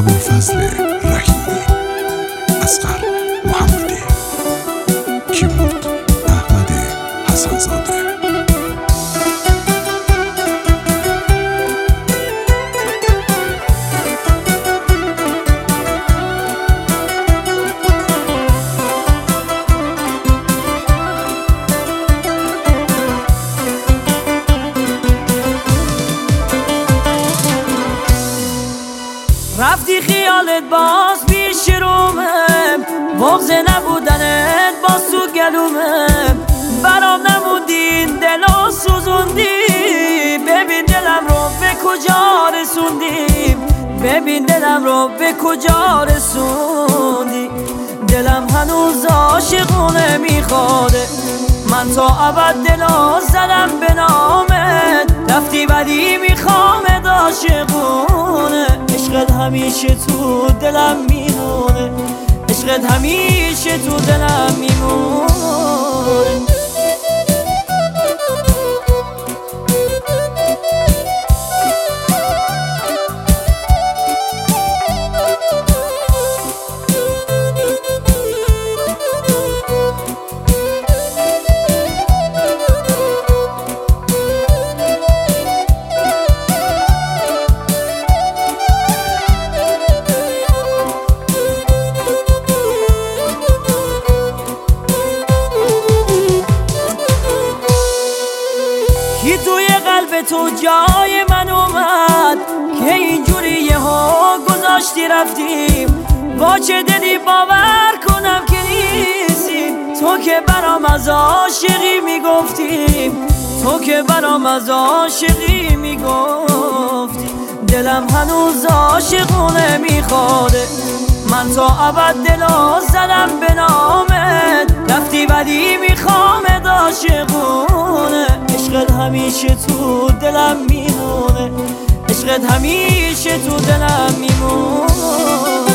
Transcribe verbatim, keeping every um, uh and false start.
ابوالفضل رحیمی، اصغر محمدی، کیبورد احمد حسن‌زاده. رفتی خیالت باز پیش رومه، بغض نبودنت باز تو گلومه، برام نموندی دلو سوزوندی، ببین دلم رو به کجا رسوندی، ببین دلم رو به کجا رسوندی. دلم هنوز عاشقونه میخواده، من تا ابد دلو زدم به نامت، رفتی ولی میخوامت عاشقونه. عشقت همیشه تو دلم میمونه، عشقت همیشه تو دلم میمونه. کی توی قلب تو جای من اومد که اینجوری یهو گذاشتی رفتیم؟ با چه دلی باور کنم که نیستی، تو که برام از عاشقی میگفتی، تو که برام از عاشقی میگفتی. دلم هنوز عاشقونه میخواده، من تا ابد دلو زدم به نامت، رفتی ولی میخوامت عاشقونه. عشقت همیشه تو دلم میمونه، عشقت همیشه تو دلم میمونه.